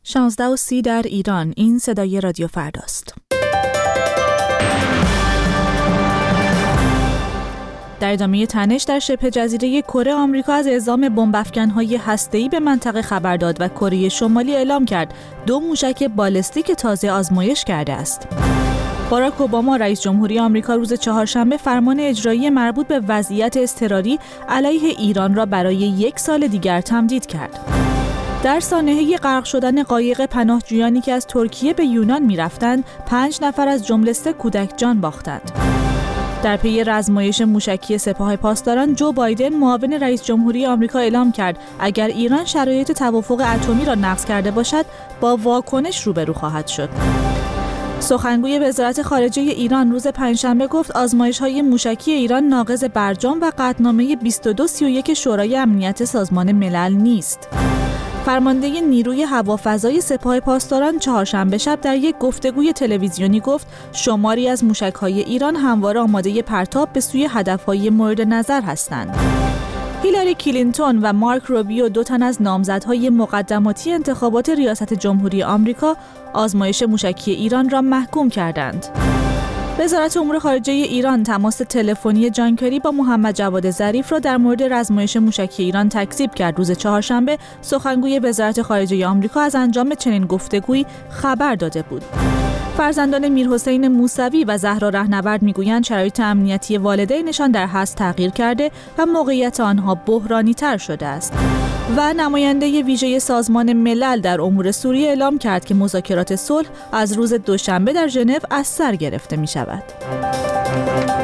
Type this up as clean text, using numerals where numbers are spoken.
16:30 در ایران. این صدای رادیو فرداست. در ادامه تنش در شبه جزیره کره، آمریکا از اعزام بمب‌افکن‌های هسته‌ای به منطقه خبر داد و کره شمالی اعلام کرد 2 موشک بالستیک تازه آزمایش کرده است. باراک اوباما رئیس جمهوری آمریکا روز چهارشنبه فرمان اجرایی مربوط به وضعیت اضطراری علیه ایران را برای 1 سال دیگر تمدید کرد. در سانحه غرق شدن قایق پناهجویانی که از ترکیه به یونان می‌رفتند، 5 نفر از جمله 3 کودک جان باختند. در پی رزمایش موشکی سپاه پاسداران، جو بایدن معاون رئیس جمهوری آمریکا اعلام کرد اگر ایران شرایط توافق اتمی را نقض کرده باشد، با واکنش روبرو خواهد شد. سخنگوی وزارت خارجه ایران روز پنجشنبه گفت آزمایش‌های موشکی ایران ناقض برجام و قطعنامه 2231 شورای امنیت سازمان ملل نیست. فرمانده نیروی هوافضای سپاه پاسداران چهارشنبه شب در یک گفتگوی تلویزیونی گفت شماری از موشک‌های ایران همواره آماده پرتاب به سوی هدف‌های مورد نظر هستند. هیلاری کلینتون و مارک روبیو، 2 تن از نامزدهای مقدماتی انتخابات ریاست جمهوری آمریکا، آزمایش موشکی ایران را محکوم کردند. وزارت امور خارجه ایران تماس تلفنی جان کری با محمد جواد ظریف را در مورد رزمایش موشکی ایران تکذیب کرد. روز چهارشنبه سخنگوی وزارت خارجه آمریکا از انجام چنین گفتگویی خبر داده بود. فرزندان میرحسین موسوی و زهرا رهنورد میگویند شرایط امنیتی والدینشان در حزب تغییر کرده و موقعیت آنها بحرانی‌تر شده است. و نماینده ویژه سازمان ملل در امور سوریه اعلام کرد که مذاکرات صلح از روز دوشنبه در ژنو از سر گرفته می‌شود.